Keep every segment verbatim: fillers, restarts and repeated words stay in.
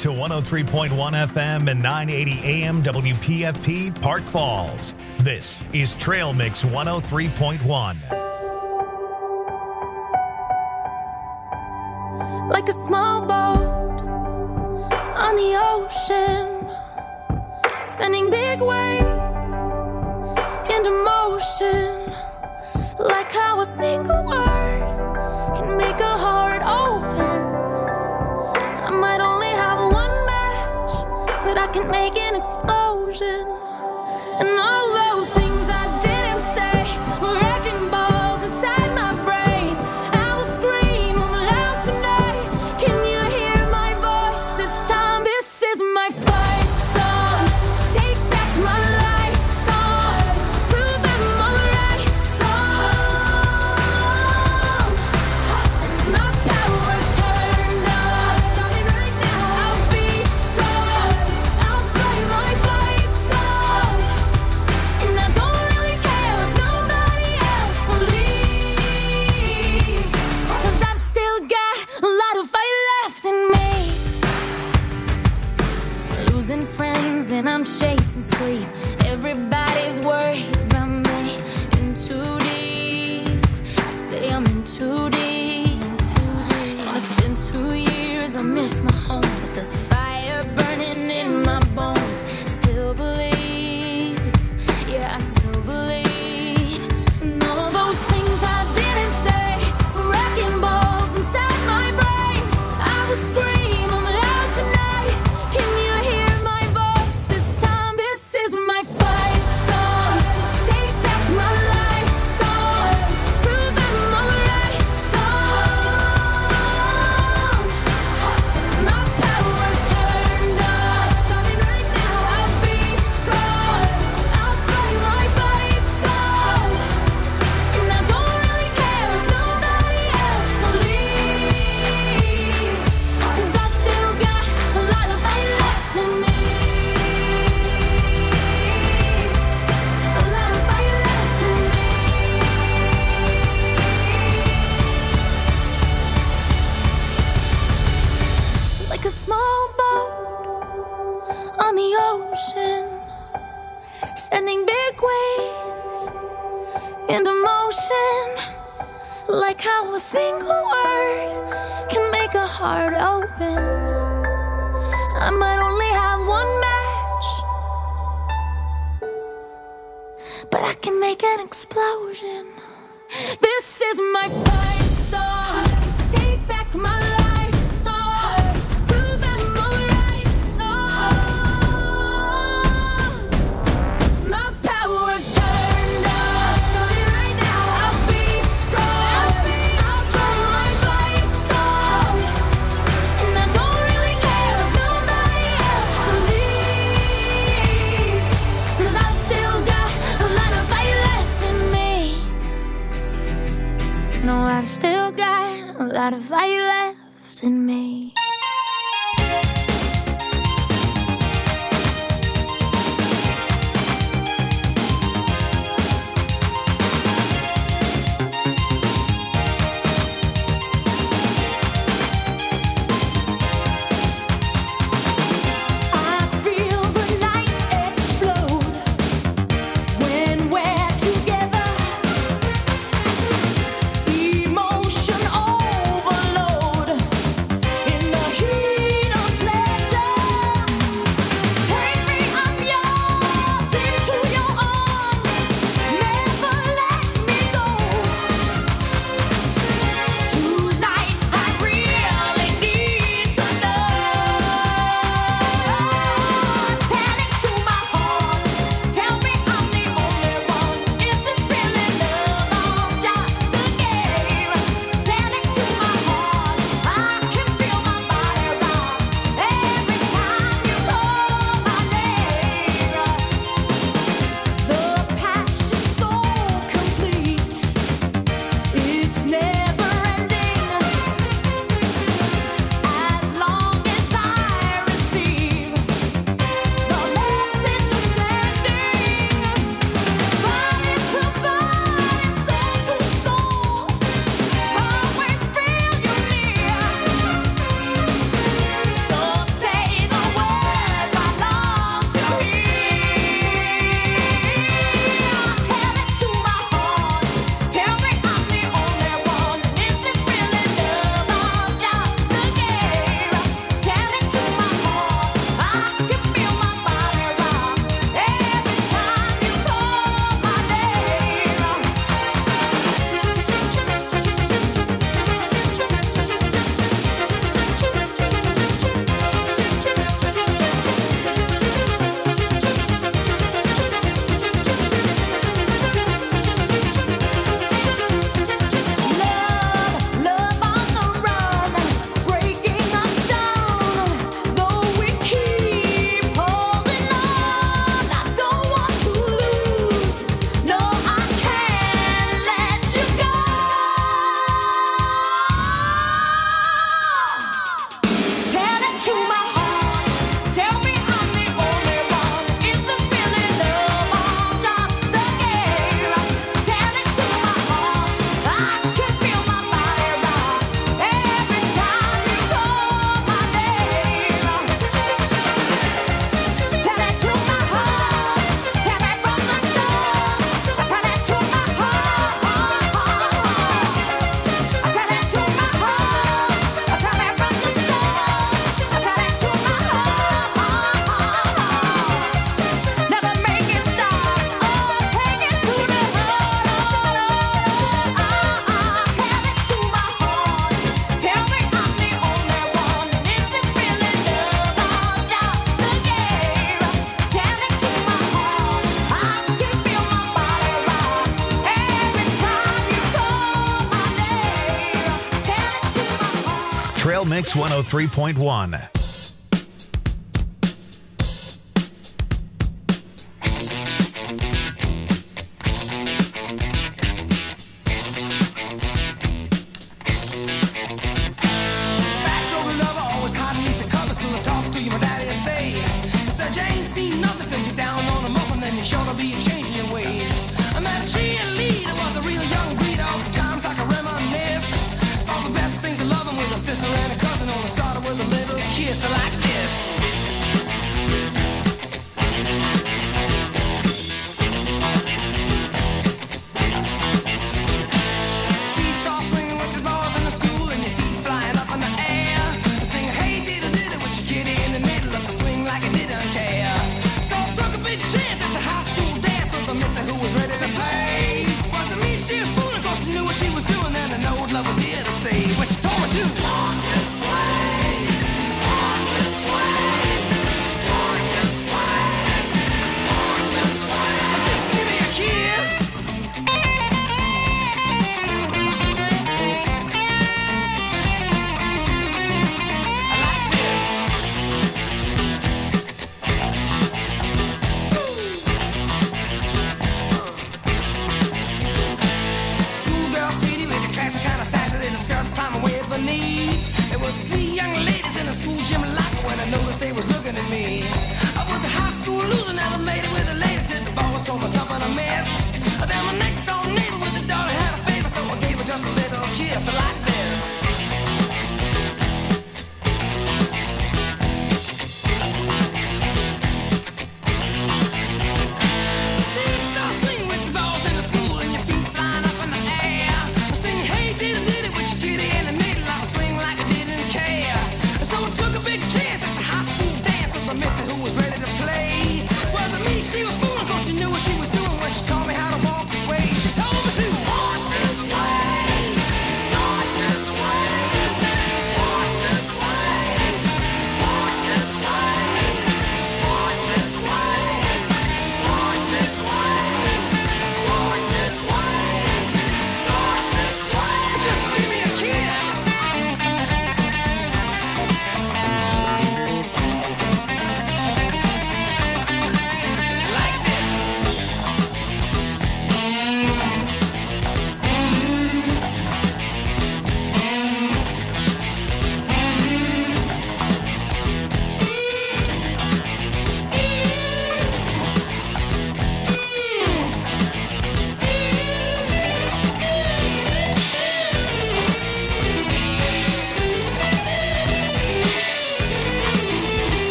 to one oh three point one F M and nine eighty A M W P F P Park Falls. This is Trail Mix one oh three point one. Like a small boat on the ocean, sending big waves into motion. Like how a single word can make a heart open. I might only have one match, but I can make an explosion. And all those things I didn't say were wrecking balls inside my brain. I will scream loud tonight. Can you hear my voice this time? This is my fight song. Take back my life song. Prove I'm alright song. My power's turned on. Starting right now. I'll be strong. I'll play my fight song. And I don't really care if nobody else believes. Cause I've still got a lot of fight left in me. Losing friends and I'm chasing sleep. Everybody's worried about me. In too deep. I say I'm in too deep. And it's been two years. I miss my home, but there's a fire burning in my bones. Still believe. Yeah, I still believe. And all those things I didn't say were wrecking balls inside my brain. I will scream them loud tonight. Can you hear my voice this time? This is my fight song. Take back my life song. Prove I'm alright song. My power's turned on. Starting right now. I'll be strong. I'll play my fight song. And I don't really care if nobody else believes. Cause I've still got a lot of fight left in me. A lot of fight left in me. Like a small boat on the ocean, sending big waves into motion. Like how a single word can make a heart open. I might only have one match, but I can make an explosion. This is my fight song. Take back my life song. Prove I'm alright song. My power's turned on. Starting right now. I'll be strong. I'll play my fight song. And I don't really care if nobody else believes. Cause I've still got a lot of fight left in me. No, I've still got a lot of fight left in me. I feel the night explode when we're together. Emotion overload in the Mix one oh three point one.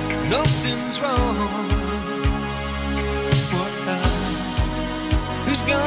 Who's gonna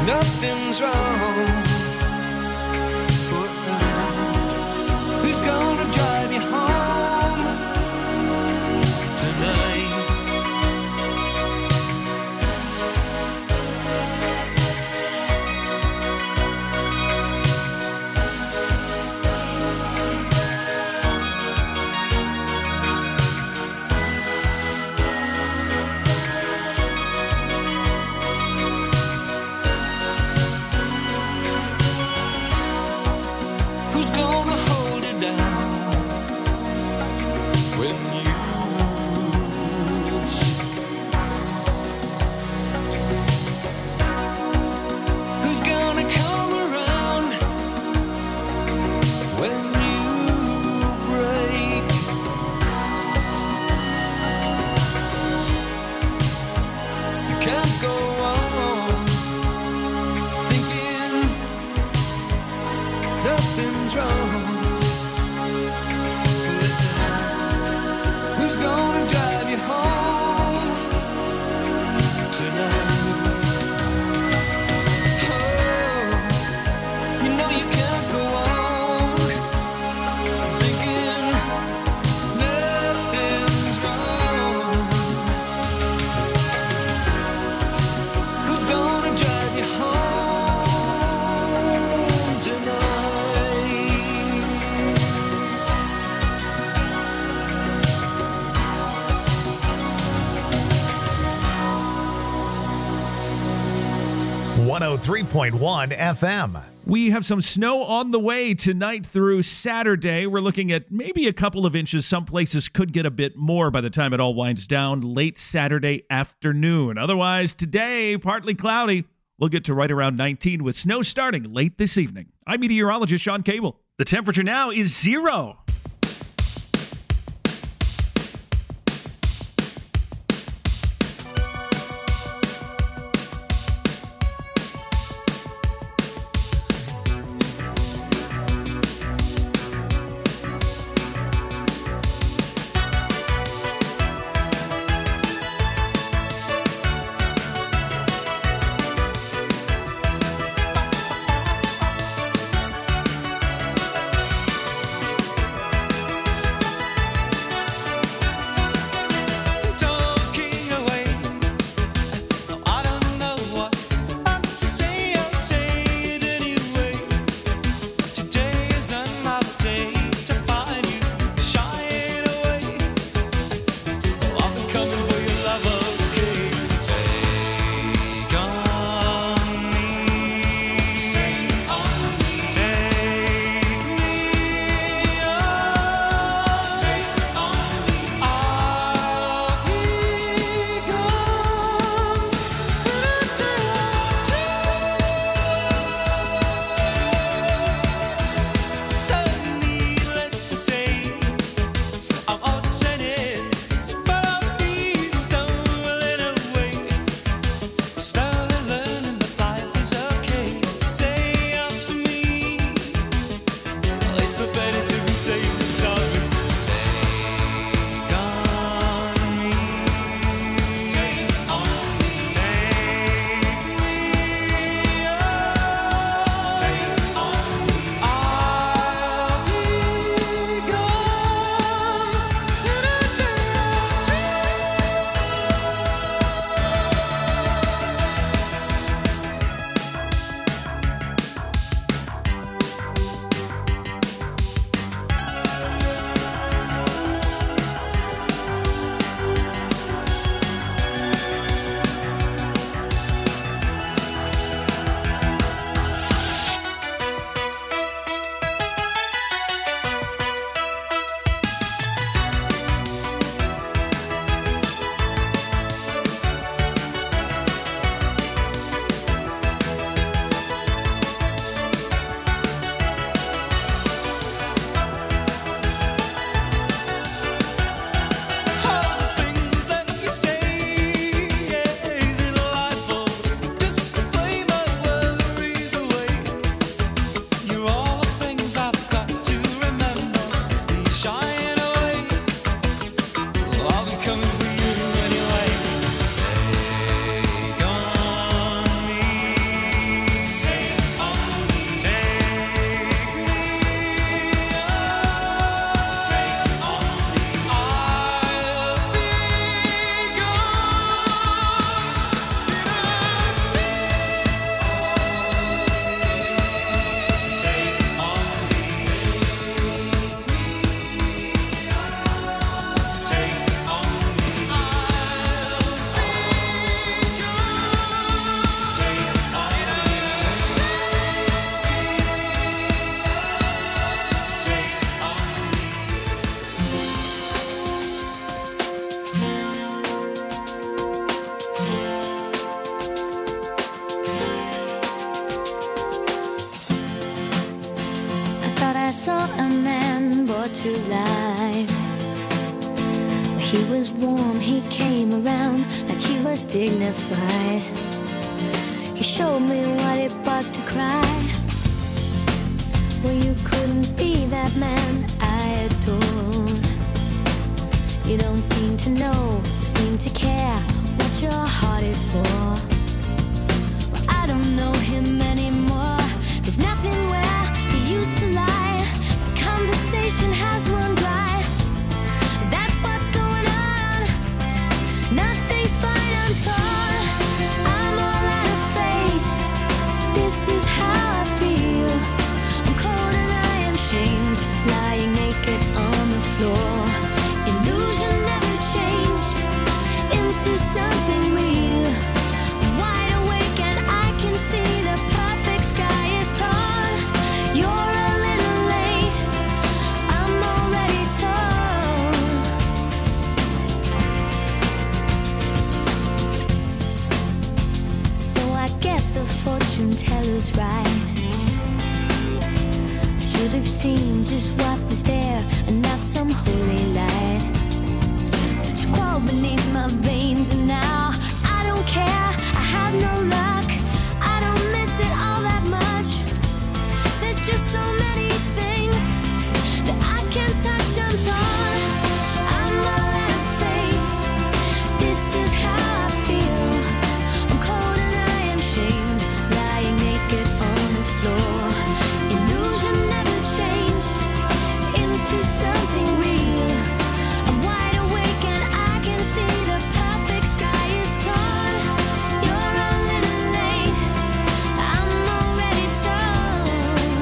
nothing's wrong. Who's gonna drive you home tonight? Who's gonna hold it down when you shake? Who's gonna come around when you break? You can't go on thinking nothing's wrong. Who's gonna drive you home tonight? Oh, you know you can't go on thinking nothing's wrong. Who's gonna drive you home tonight? one oh three point one F M. We have some snow on the way tonight through Saturday. We're looking at maybe a couple of inches. Some places could get a bit more by the time it all winds down late Saturday afternoon. Otherwise, today, partly cloudy. We'll get to right around nineteen with snow starting late this evening. I'm meteorologist Sean Cable. The temperature now is zero. to life. He was warm, he came around like he was dignified. He showed me what it was to cry. Well, you couldn't be that man I adored. You don't seem to know, seem to care what your heart is for. Well, I don't know him anymore. There's nothing where he used to lie. The conversation has run dry. That's what's going on. Nothing's fine, I'm torn. I'm all out of faith. This is how I feel. I'm cold and I am shamed, lying naked on the floor. Illusion never changed into something real. I'm wide awake and I can see the perfect sky is torn. You're a little late, I'm already torn. So I guess the fortune teller's right. I should have seen just what was there and not some holy light. But you crawled beneath my veins and now I don't care. I have no luck. I don't miss it all that much. There's just so many things that I can't touch. I'm torn. I'm all out of faith. This is how I feel. I'm cold and I am shamed, lying naked on the floor. Illusion never changed into something real. I'm wide awake and I can see the perfect sky is torn. You're a little late, I'm already torn.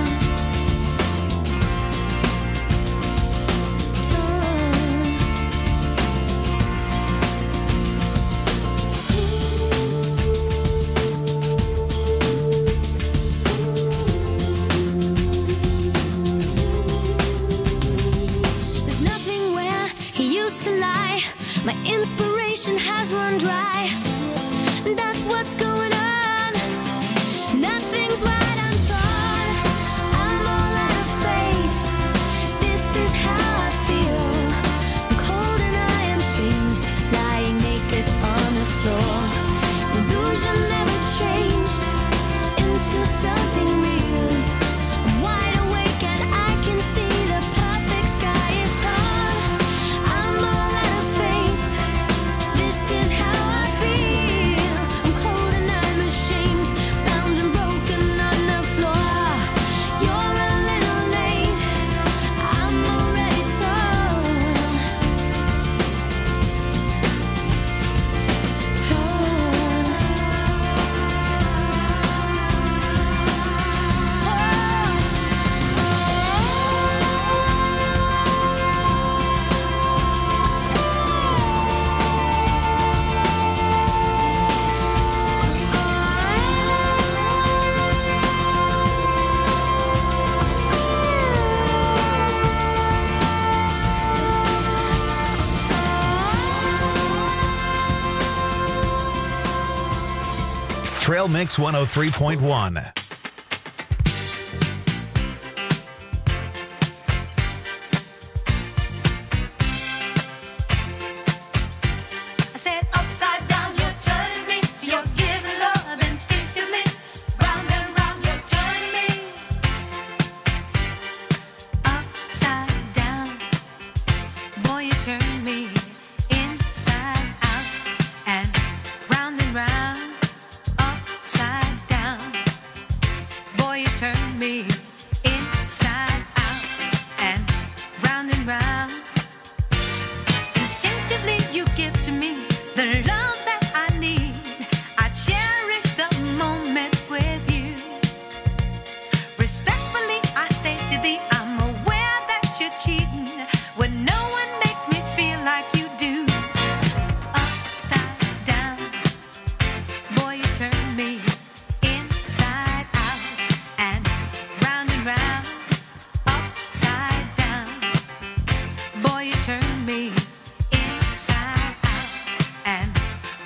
There's nothing where he used to lie. My inspiration has run dry. That's what's going on. Nothing's right, I'm torn. I'm all out of faith. This is how I feel. I'm cold and I am shamed, lying naked on the floor. Illusion never changed into something real. I'm wide awake and I can see the perfect sky is torn. I'm all out of faith. This is how I feel. I'm cold and I'm ashamed, bound and broken on the floor. You're a little late, I'm already torn. Trail Mix one oh three point one. I said upside down, you're turning me. You're giving love instinctively. Round and round, you're turning me. Upside down, boy, you turn me inside out and round and round. Upside down, boy, you turn me inside out and round and round. Instinctively you give to me the love that I need. I cherish the moments with you. Respectfully I say to thee, I'm aware that you're cheating when no one makes me feel like you do. Upside down, boy, you turn me inside out and round and round. Upside down, boy, you turn me inside out and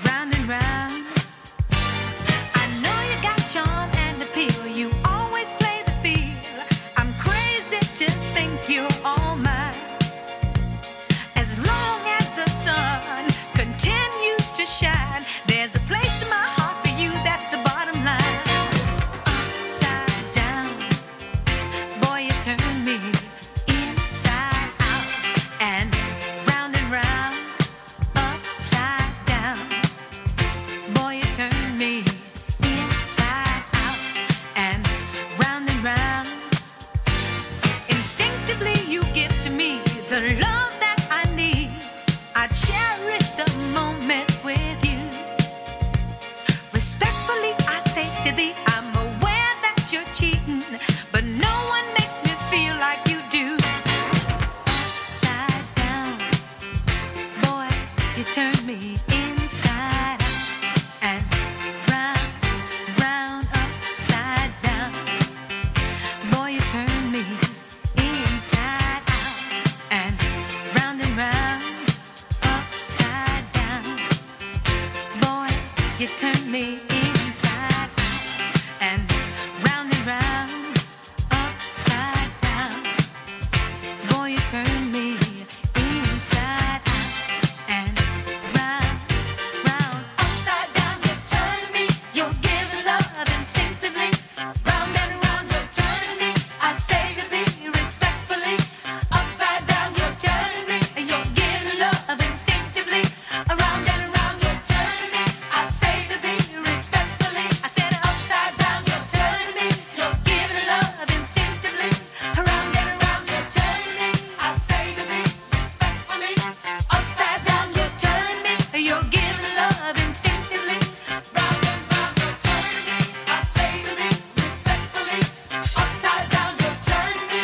side. There's a place in my heart for you, that's the bottom line. Upside down, boy, you turn me inside out and round and round. Upside down, boy, you turn me inside out and round and round. Instinctively you give to me the love that I need. I cherish the moments with you. Respectfully I say to thee, I'm aware that you're cheating, but no one makes me feel like you do. Upside down, boy, you turn me inside out and round, round, upside down. Boy, you turn me inside out and round and round, upside down. Boy, you turn me inside out and round and round, upside down. Boy, you turn me inside out and round, round, upside down. You turn me, you're giving love instinctively. Round and round, you're turning me. I say to thee respectfully. Upside down, you're turning me. You're giving love instinctively. Around and around, you're turning me. I say to thee respectfully. I said upside down, you're turning me. You're giving love instinctively. Around and around, you're turning me. I say to thee respectfully. Upside down, you're turning me. You're giving love instinctively. Round and round, you're turning me. I say to thee respectfully. Upside down, you're turning me.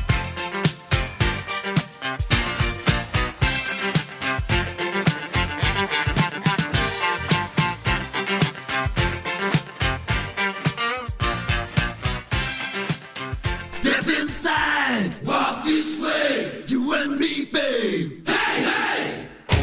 Step inside, walk this way, you and me, babe. Hey, hey!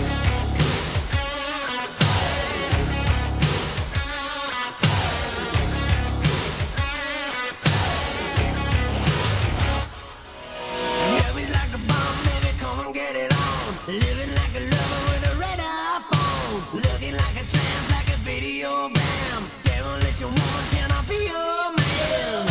Love is like a bomb, baby, come and get it on. Living like a lover with a radar phone. Looking like a tramp, like a video bam. Demolition woman, can I be your man?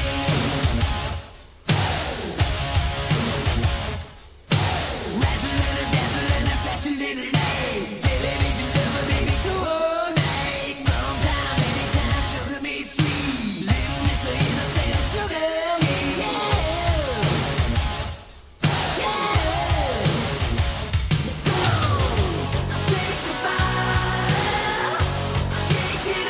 Wrestle and dazzle and a flash a little light. Television lover, baby, coordinate. Sometime, anytime, sugar me sweet. Little miss of innocent, sugar me, yeah. Take a bite, shake it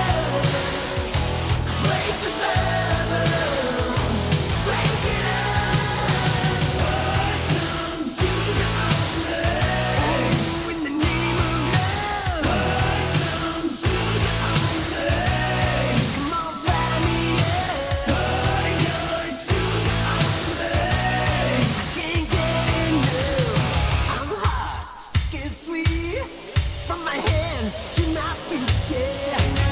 up, break the bubble, break it up. Pour some sugar on me, in the name of love. Pour some sugar on me, come on, fry me up. Pour your sugar on me, I can't get enough. I'm hot, sticky sweet, from my head to my feet, yeah.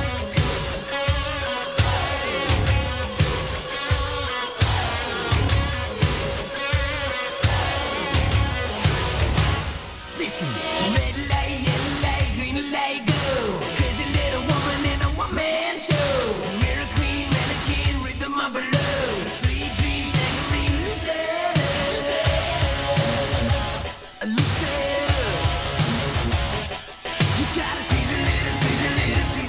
Listen, red light, yellow light, green light, go. Crazy little woman in a one-man show. Mirror queen, mannequin, rhythm of a love. Sweet dreams, saccharine, loosen up. Loosen up. You gotta squeeze a little, squeeze a little too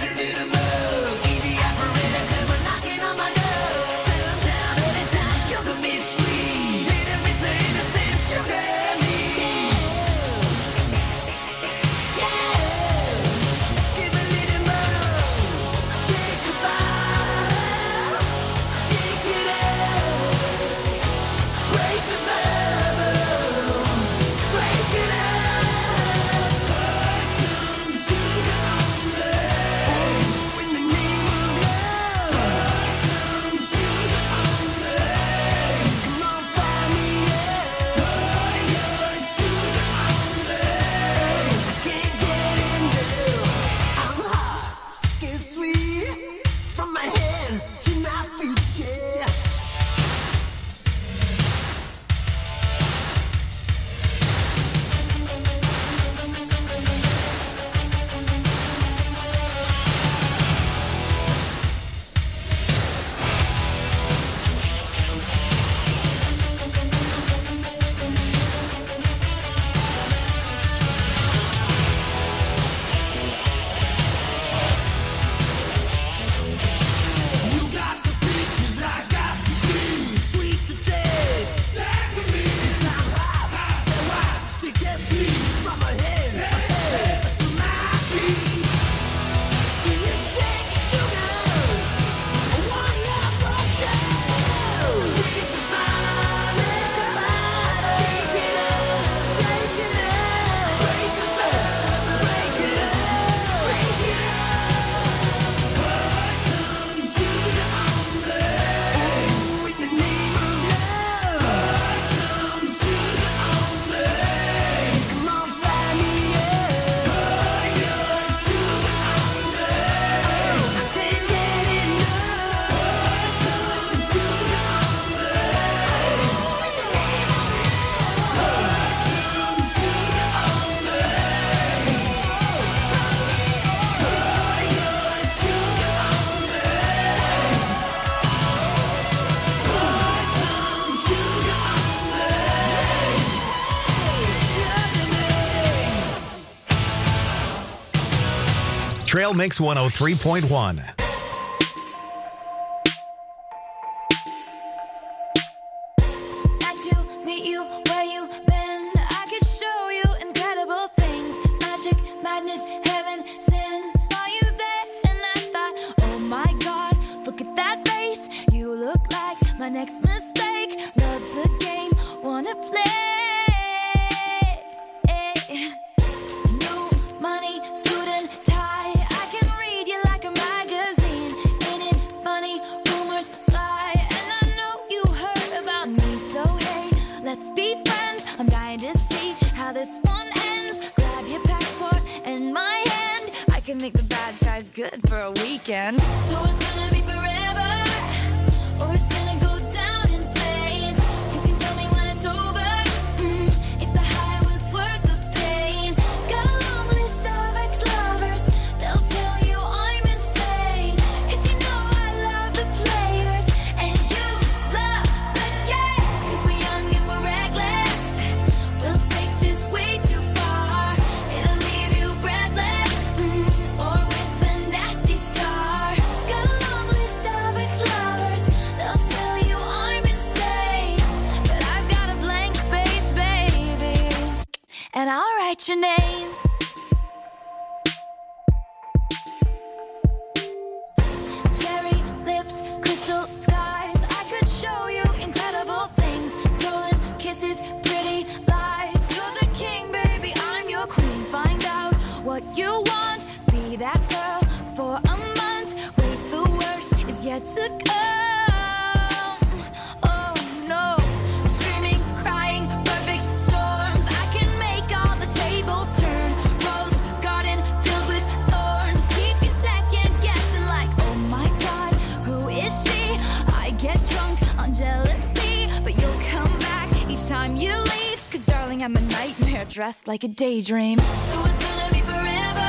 Trail Mix one oh three point one. Nice to meet you where you been. I could show you incredible things. Magic, madness, heaven, sin. Saw you there and I thought, oh my God, look at that face. You look like my next mistake. Love's a game, wanna play. New money, suit and tie. I can read you like a magazine. Ain't it funny? Rumors fly. And I know you heard about me. So hey, let's be friends. I'm dying to see how this one ends. Grab your passport and my hand. I can make the bad guys good for a weekend. So it's gonna be forever, or it's gonna go down in flames. You can tell me when it's over, mm, if the high was worth the pain. Got a long list of ex-lovers, they'll tell you I'm insane. 'Cause you know I love the players, and you love the game. 'Cause we're young and we're reckless, we'll take this way too far. It'll leave you breathless, mm, or with a nasty scar. Got a long list of ex-lovers, they'll tell you I'm insane. But I've got a blank space, baby, and I'll write your name. Cherry lips, crystal skies. I could show you incredible things. Stolen kisses, pretty lies. You're the king, baby, I'm your queen. Find out what you want. Be that girl for a month. Wait, the worst is yet to come. Oh no. Screaming, crying, perfect storms. I can make all the tables turn. Rose garden filled with thorns. Keep you second guessing like, oh my God, who is she? I get drunk on jealousy, but you'll come back each time you leave. 'Cause darling, I'm a nightmare dressed like a daydream. So it's gonna be forever,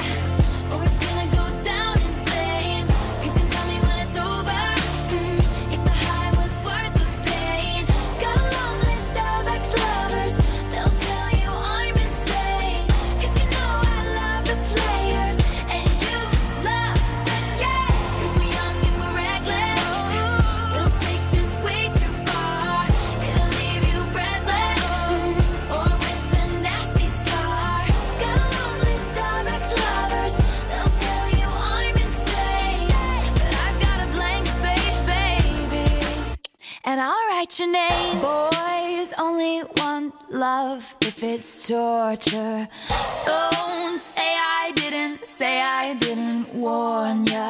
or it's gonna go down in flames. You can tell me when it's over, mm, if the high was worth the pain. Got a long list of ex-lovers, they'll tell you I'm insane. 'Cause you know I love the players, and you love the game. 'Cause we're young and we're reckless, we'll take this way too far. It'll leave you breathless, mm, or with a nasty scar. Got a long list of ex-lovers, they'll tell you I'm insane. But I've got a blank space, baby, and I'll write your name. Boys only want love if it's torture. Don't say I didn't, say I didn't warn ya.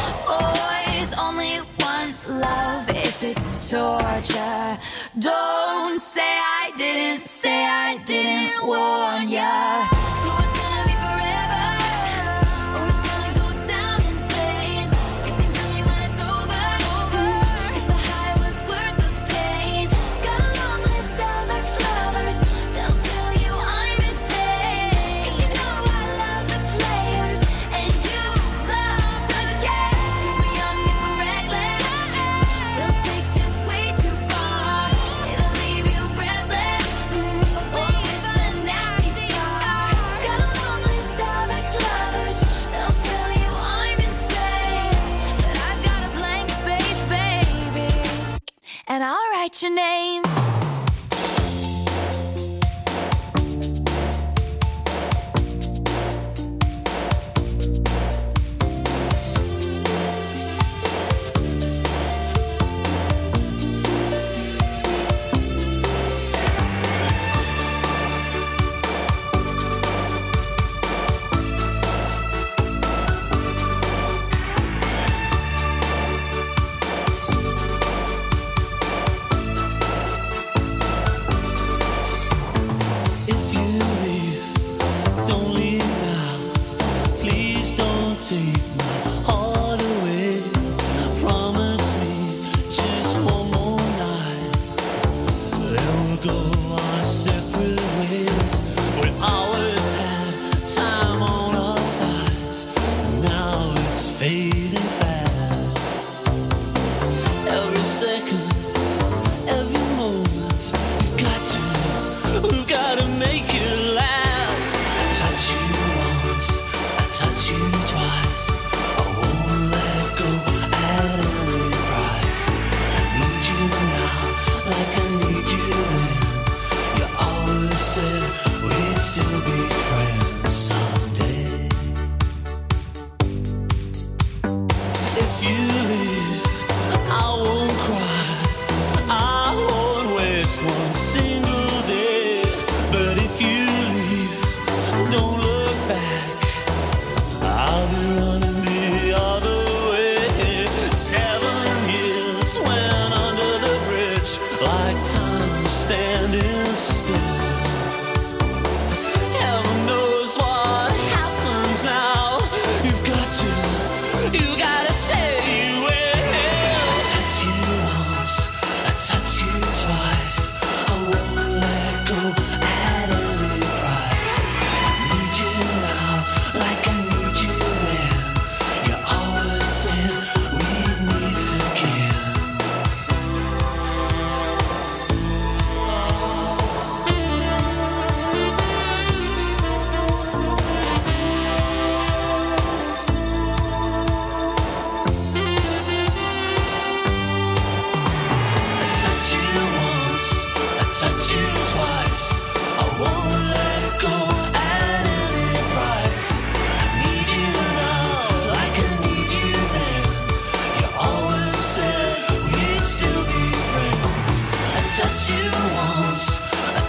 Boys only want love if it's torture. Don't say I didn't, say I didn't warn ya. So it's gonna be forever, or it's gonna go down in flames. You can tell me when it's over, mm, if the high was worth the pain. Got a long list of ex-lovers, they'll tell you I'm insane. 'Cause you know I love the players, and you love the game. 'Cause we're young and we're reckless, we'll take this way too far. It'll leave you breathless, mm, or with a nasty scar. Got a long list of ex-lovers, they'll tell you I'm insane. But I've got a blank space, baby, and I'll write your name. If you leave, don't leave now. Please don't take my heart away. Promise me just one more night. Then we'll go our separate ways. We always had time on our sides. Now it's fading fast. Every second, every moment, we've got to, we've got to make it last. I touch you once, I touch you twice.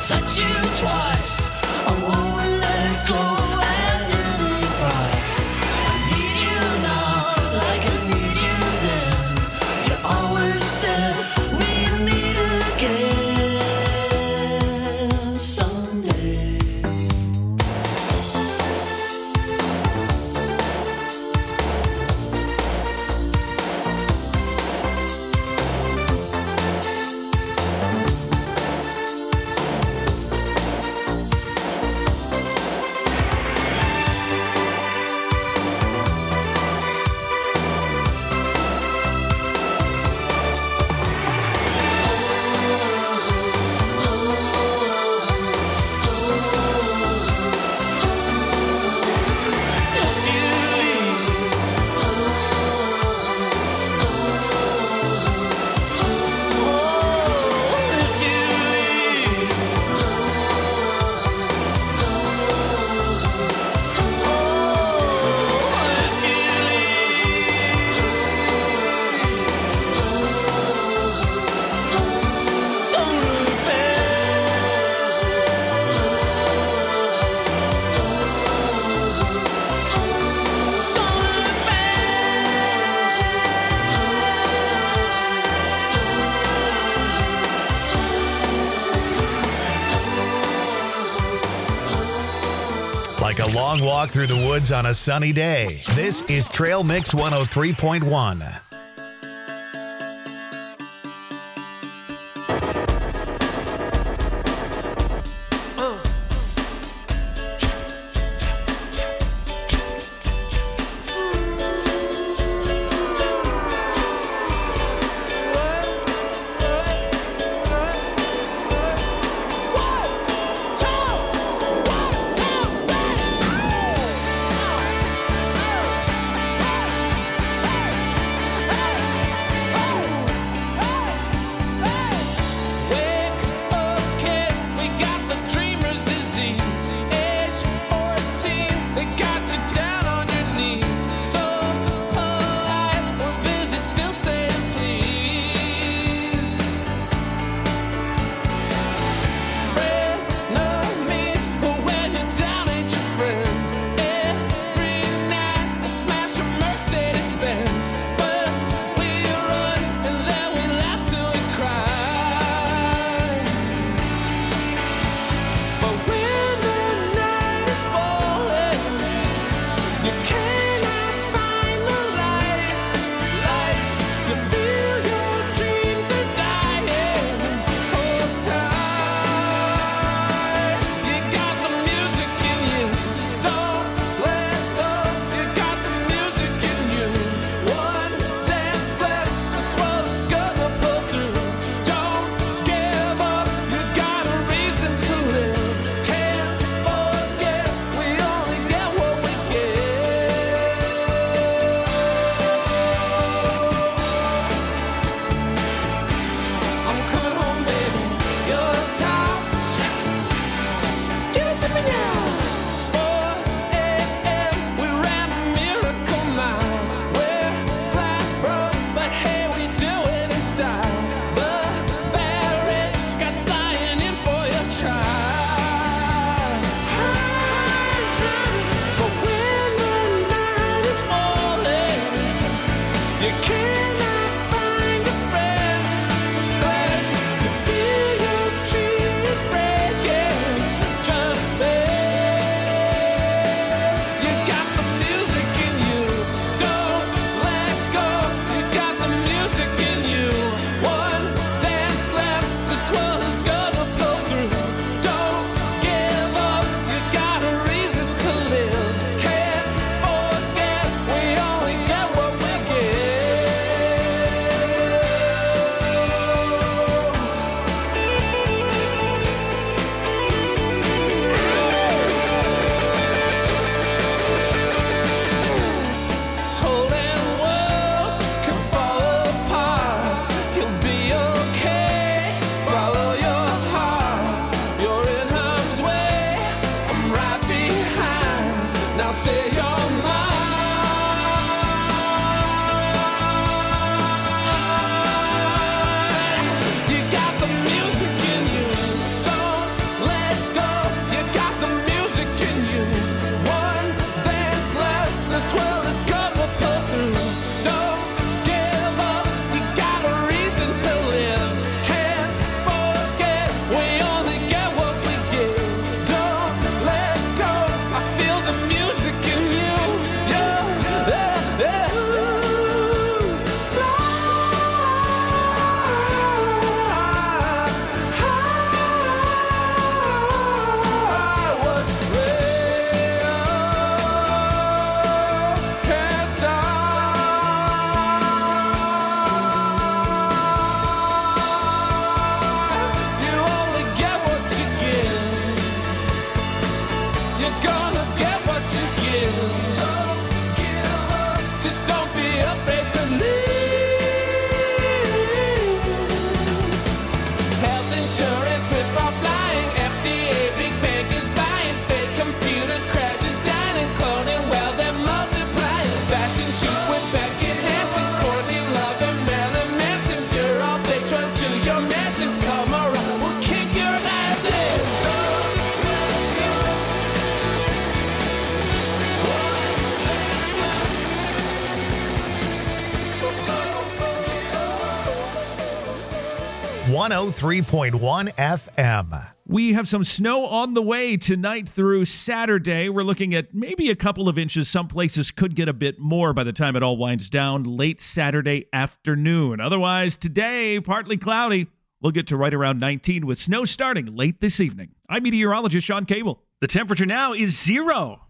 touch you twice. I won't let go at any price. I need you now, like I need you then. You always said we'd meet again someday. Like a long walk through the woods on a sunny day. This is Trail Mix one oh three point one. One, two, one, two, three. one oh three point one F M. We have some snow on the way tonight through Saturday. We're looking at maybe a couple of inches. Some places could get a bit more by the time it all winds down late Saturday afternoon. Otherwise, today, partly cloudy. We'll get to right around nineteen with snow starting late this evening. I'm meteorologist Sean Cable. The temperature now is zero.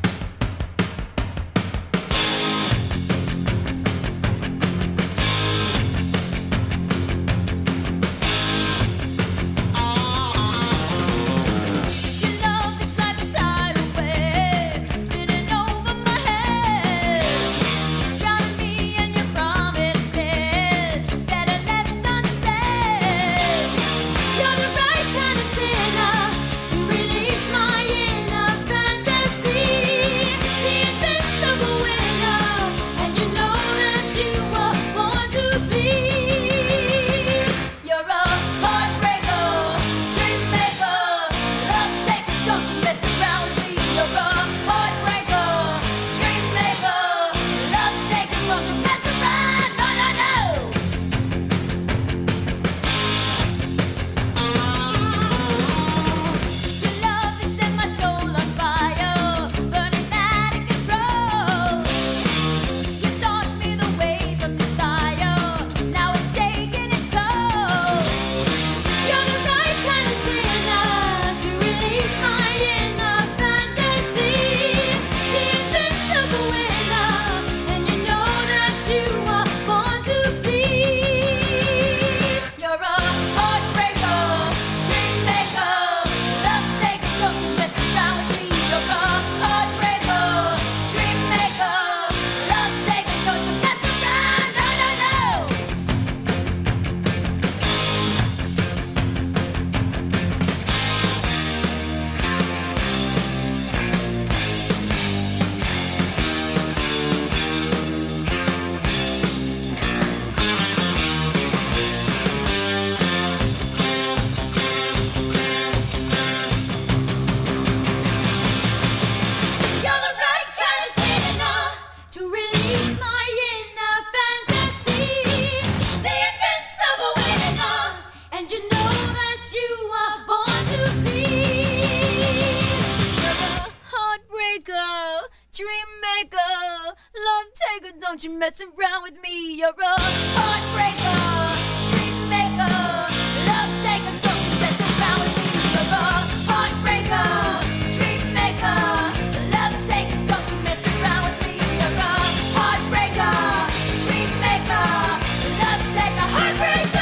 Don't you mess around with me, you're a heartbreaker, dream maker, love taker. Don't you mess around with me, you're a heartbreaker, dream maker, love taker. Don't you mess around with me, you're a heartbreaker, dream maker, love taker, heartbreaker.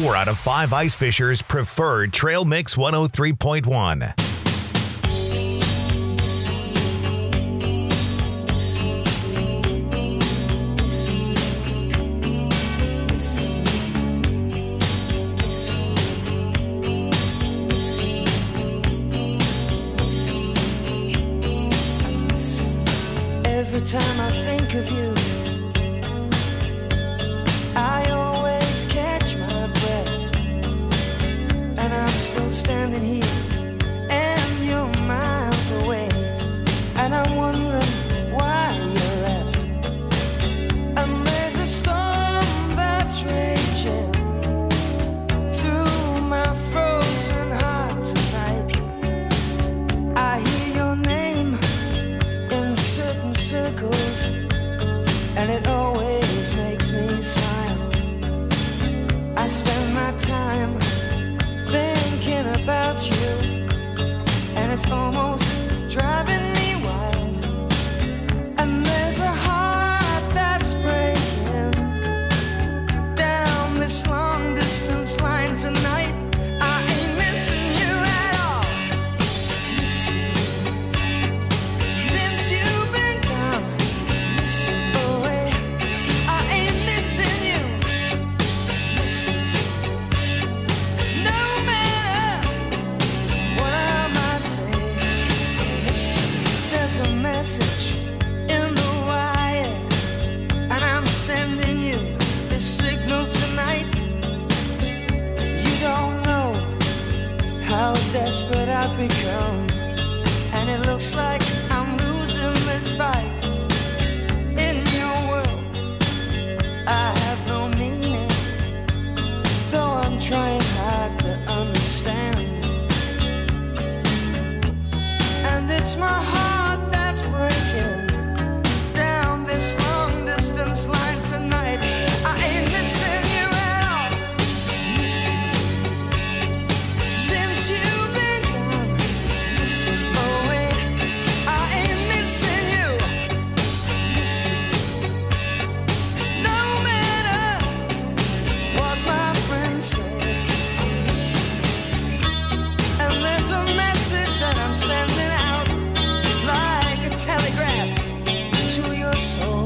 four out of five ice fishers preferred Trail Mix one oh three point one. Every time I think of you, I always catch my breath. And I'm still standing here, and you're miles away. And I'm wondering why you left. And there's a storm that's raging through my frozen heart tonight. I hear your name in certain circles, and it always makes me smile. I spend my time thinking about you, and it's almost driving me wild. And there's a heart that's breaking down this long distance line tonight. I ain't missing you at all. Since you've been gone away, I ain't missing you. No matter what I might say, there's a message in the wire, and I'm sending you this signal tonight. You don't know how desperate I've become, and it looks like I'm losing this fight. In your world, I have no meaning, though I'm trying hard to understand. And it's my heart that's breaking down this long distance line tonight. I ain't missing you at all. Since you've been gone away, I ain't missing you. No matter what my friends say. And there's a message that I'm sending out like a telegraph to your soul.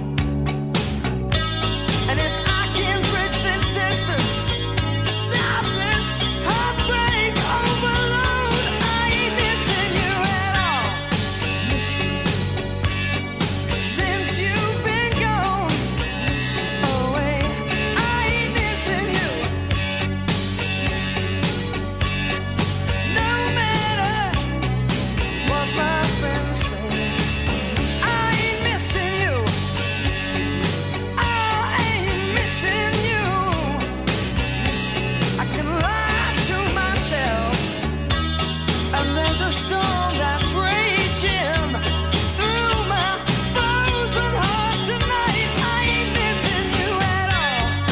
And if I can bridge this distance, stop this heartbreak overload, I ain't missing you at all. Since you've been gone away, I ain't missing you. No matter what my friends say, I ain't missing you. I ain't missing you. I can lie to myself, and there's a storm that's raging through my frozen heart tonight. I ain't missing you at all.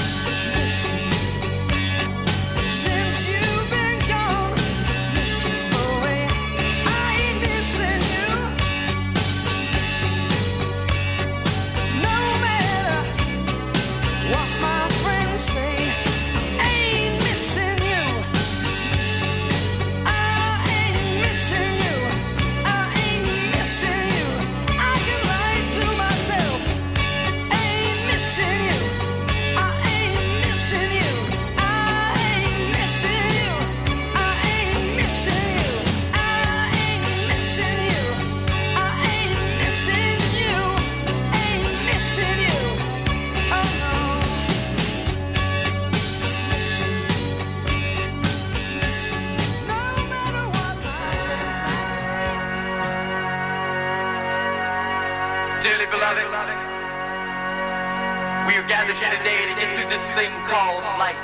Since you've been gone away, I ain't missing you. No matter what my friends say, ain't missing you. I ain't missing you. I ain't missing you. I can lie to myself. Ain't missing you. I ain't missing you. I ain't missing you. I ain't missing you. I ain't missing you. I ain't missing you. Ain't missing you. Oh no. No matter what Dearly beloved, we are gathered here today to get through this thing called life.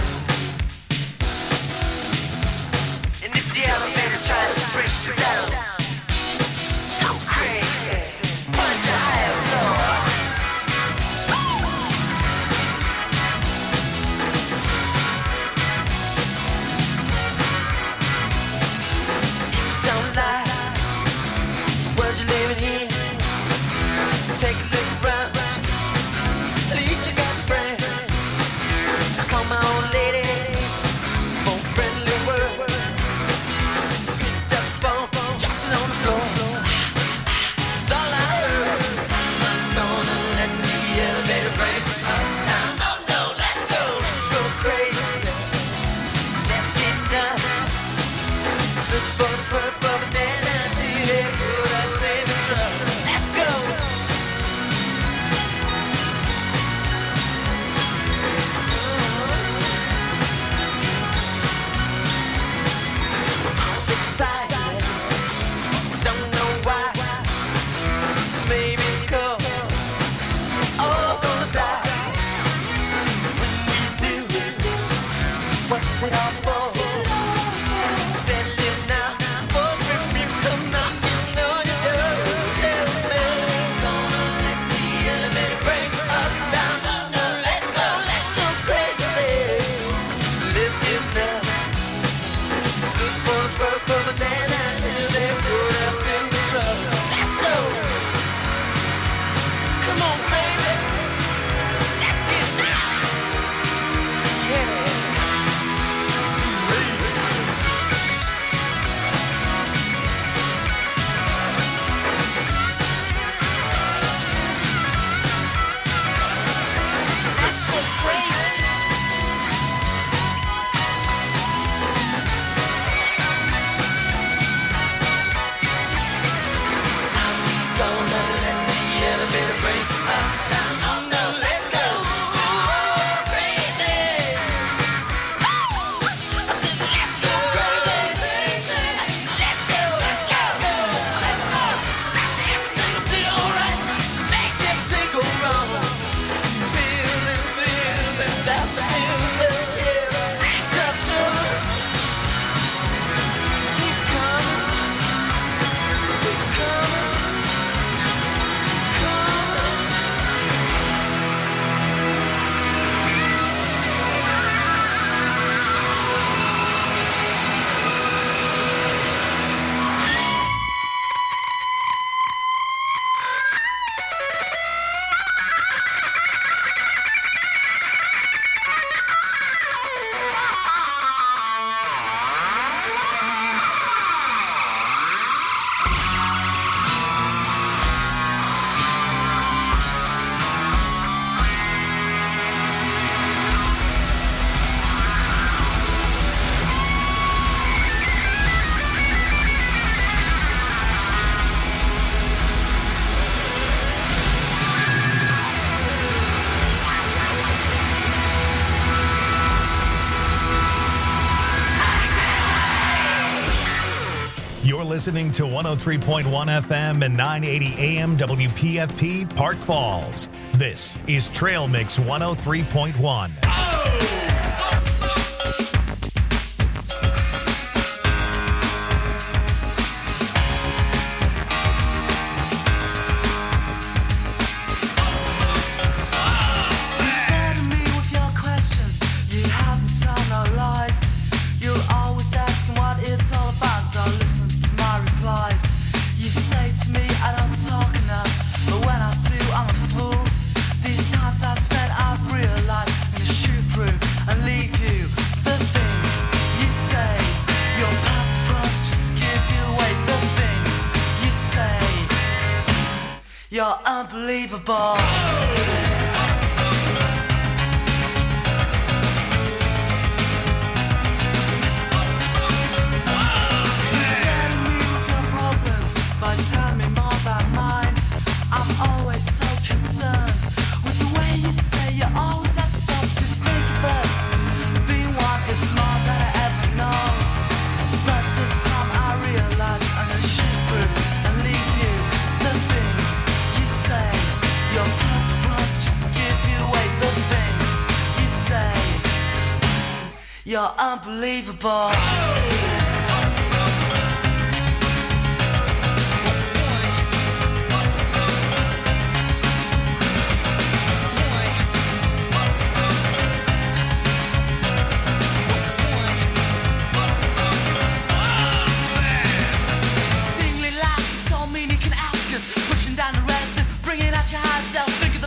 And if the elevator tries to break you down, go crazy, punch a higher floor. Don't lie, the world you're living in. Take a look around, at least you got friends. I call my old lady. listening to one oh three point one F M and nine eighty A M W P F P Park Falls. This is Trail Mix one oh three point one. You're unbelievable. You're unbelievable.